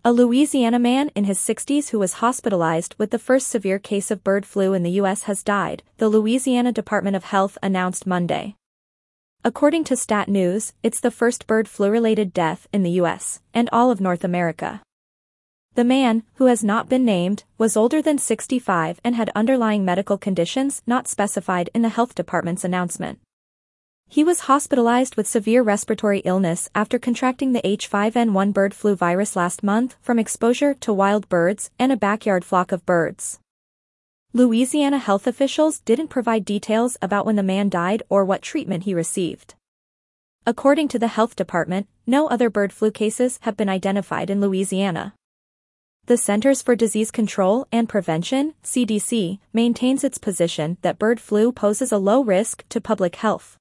A Louisiana man in his 60s who was hospitalized with the first severe case of bird flu in the U.S. has died, the Louisiana Department of Health announced Monday. According to Stat News, it's the first bird flu-related death in the U.S. and all of North America. The man, who has not been named, was older than 65 and had underlying medical conditions not specified in the health department's announcement. He was hospitalized with severe respiratory illness after contracting the H5N1 bird flu virus last month from exposure to wild birds and a backyard flock of birds. Louisiana health officials didn't provide details about when the man died or what treatment he received. According to the health department, no other bird flu cases have been identified in Louisiana. The Centers for Disease Control and Prevention, CDC, maintains its position that bird flu poses a low risk to public health.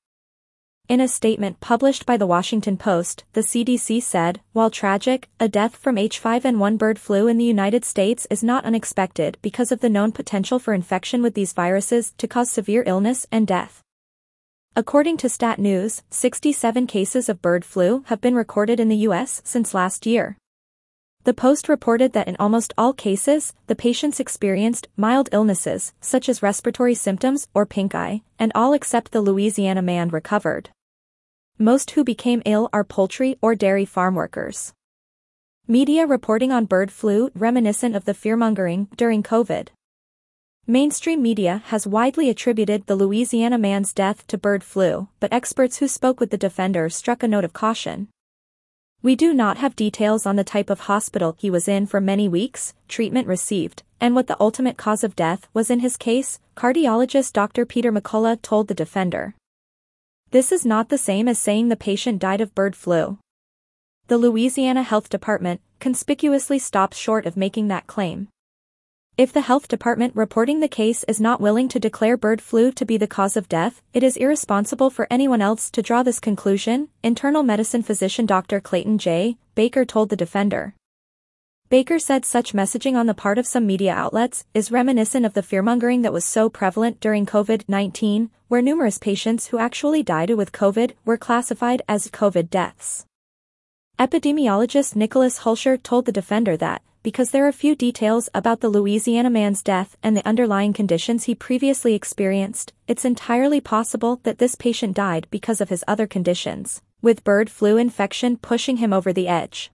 In a statement published by The Washington Post, the CDC said, while tragic, a death from H5N1 bird flu in the United States is not unexpected because of the known potential for infection with these viruses to cause severe illness and death. According to Stat News, 67 cases of bird flu have been recorded in the U.S. since last year. The Post reported that in almost all cases, the patients experienced mild illnesses, such as respiratory symptoms or pink eye, and all except the Louisiana man recovered. Most who became ill are poultry or dairy farm workers. Media reporting on bird flu reminiscent of the fearmongering during COVID. Mainstream media has widely attributed the Louisiana man's death to bird flu, but experts who spoke with the defender struck a note of caution. We do not have details on the type of hospital he was in for many weeks, treatment received, and what the ultimate cause of death was in his case, cardiologist Dr. Peter McCullough told the defender. This is not the same as saying the patient died of bird flu. The Louisiana Health Department conspicuously stops short of making that claim. If the health department reporting the case is not willing to declare bird flu to be the cause of death, it is irresponsible for anyone else to draw this conclusion, internal medicine physician Dr. Clayton J. Baker told the defender. Baker said such messaging on the part of some media outlets is reminiscent of the fearmongering that was so prevalent during COVID-19, where numerous patients who actually died with COVID were classified as COVID deaths. Epidemiologist Nicholas Hulsher told the defender that, because there are few details about the Louisiana man's death and the underlying conditions he previously experienced, it's entirely possible that this patient died because of his other conditions, with bird flu infection pushing him over the edge.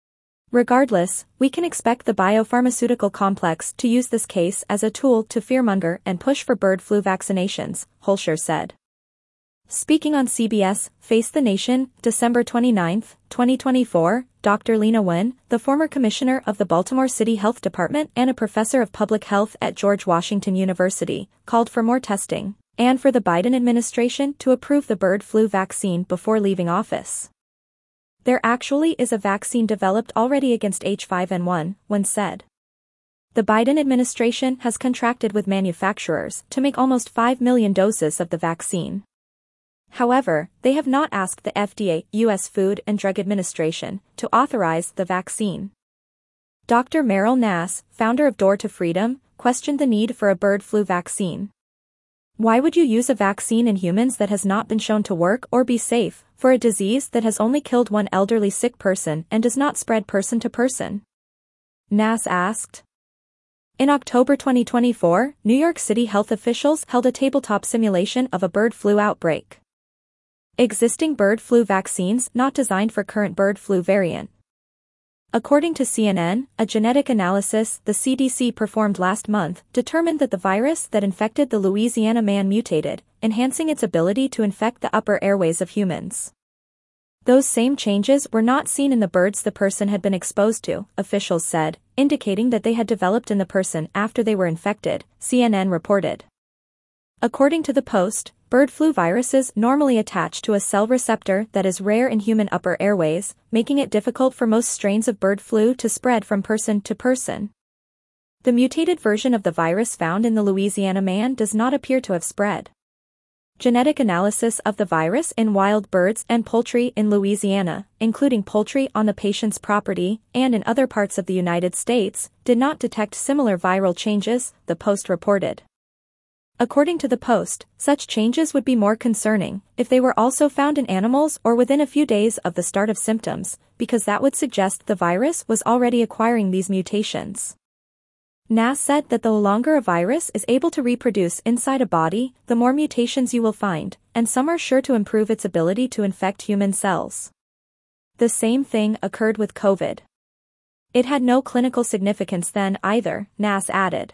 Regardless, we can expect the biopharmaceutical complex to use this case as a tool to fearmonger and push for bird flu vaccinations, Hulsher said. Speaking on CBS Face the Nation, December 29, 2024, Dr. Lena Wen, the former commissioner of the Baltimore City Health Department and a professor of public health at George Washington University, called for more testing, and for the Biden administration to approve the bird flu vaccine before leaving office. There actually is a vaccine developed already against H5N1, Wen said. The Biden administration has contracted with manufacturers to make almost 5 million doses of the vaccine. However, they have not asked the FDA, U.S. Food and Drug Administration, to authorize the vaccine. Dr. Meryl Nass, founder of Door to Freedom, questioned the need for a bird flu vaccine. Why would you use a vaccine in humans that has not been shown to work or be safe, for a disease that has only killed one elderly sick person and does not spread person to person? Nass asked. In October 2024, New York City health officials held a tabletop simulation of a bird flu outbreak. Existing bird flu vaccines not designed for current bird flu variant. According to CNN, a genetic analysis the CDC performed last month determined that the virus that infected the Louisiana man mutated, enhancing its ability to infect the upper airways of humans. Those same changes were not seen in the birds the person had been exposed to, officials said, indicating that they had developed in the person after they were infected, CNN reported. According to the Post, bird flu viruses normally attach to a cell receptor that is rare in human upper airways, making it difficult for most strains of bird flu to spread from person to person. The mutated version of the virus found in the Louisiana man does not appear to have spread. Genetic analysis of the virus in wild birds and poultry in Louisiana, including poultry on the patient's property and in other parts of the United States, did not detect similar viral changes, the Post reported. According to the Post, such changes would be more concerning if they were also found in animals or within a few days of the start of symptoms, because that would suggest the virus was already acquiring these mutations. NAS said that the longer a virus is able to reproduce inside a body, the more mutations you will find, and some are sure to improve its ability to infect human cells. The same thing occurred with COVID. It had no clinical significance then either, NAS added.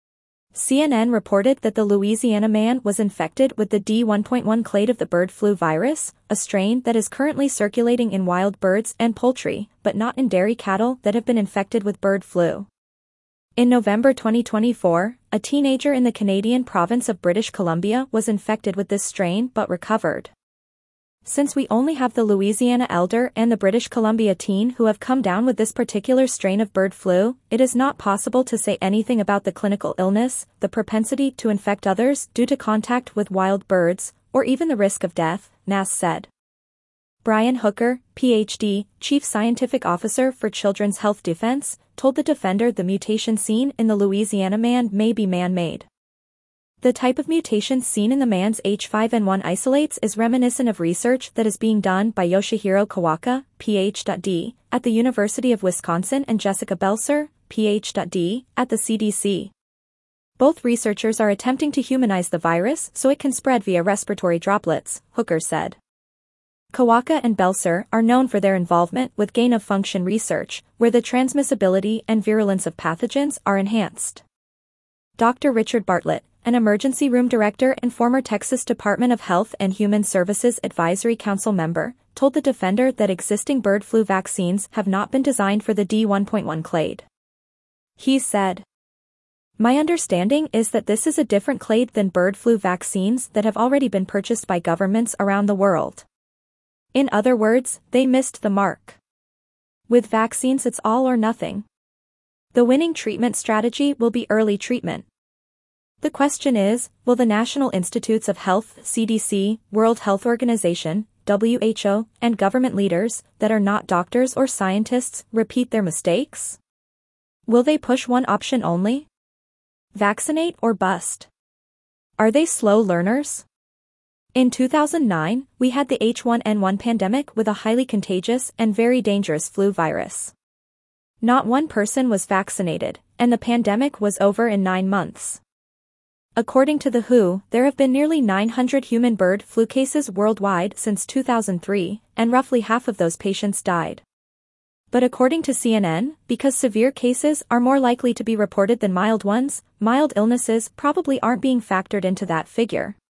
CNN reported that the Louisiana man was infected with the D1.1 clade of the bird flu virus, a strain that is currently circulating in wild birds and poultry, but not in dairy cattle that have been infected with bird flu. In November 2024, a teenager in the Canadian province of British Columbia was infected with this strain but recovered. Since we only have the Louisiana elder and the British Columbia teen who have come down with this particular strain of bird flu, it is not possible to say anything about the clinical illness, the propensity to infect others due to contact with wild birds, or even the risk of death, NAS said. Brian Hooker, Ph.D., Chief Scientific Officer for Children's Health Defense, told the Defender the mutation seen in the Louisiana man may be man-made. The type of mutation seen in the man's H5N1 isolates is reminiscent of research that is being done by Yoshihiro Kawaka, Ph.D., at the University of Wisconsin and Jessica Belser, Ph.D., at the CDC. Both researchers are attempting to humanize the virus so it can spread via respiratory droplets, Hooker said. Kawaka and Belser are known for their involvement with gain-of-function research, where the transmissibility and virulence of pathogens are enhanced. Dr. Richard Bartlett, an emergency room director and former Texas Department of Health and Human Services Advisory Council member, told the Defender that existing bird flu vaccines have not been designed for the D1.1 clade. He said, "My understanding is that this is a different clade than bird flu vaccines that have already been purchased by governments around the world. In other words, they missed the mark. With vaccines it's all or nothing. The winning treatment strategy will be early treatment. The question is, will the National Institutes of Health, CDC, World Health Organization, WHO, and government leaders, that are not doctors or scientists, repeat their mistakes? Will they push one option only? Vaccinate or bust? Are they slow learners? In 2009, we had the H1N1 pandemic with a highly contagious and very dangerous flu virus. Not one person was vaccinated, and the pandemic was over in 9 months. According to the WHO, there have been nearly 900 human bird flu cases worldwide since 2003, and roughly half of those patients died. But according to CNN, because severe cases are more likely to be reported than mild ones, mild illnesses probably aren't being factored into that figure.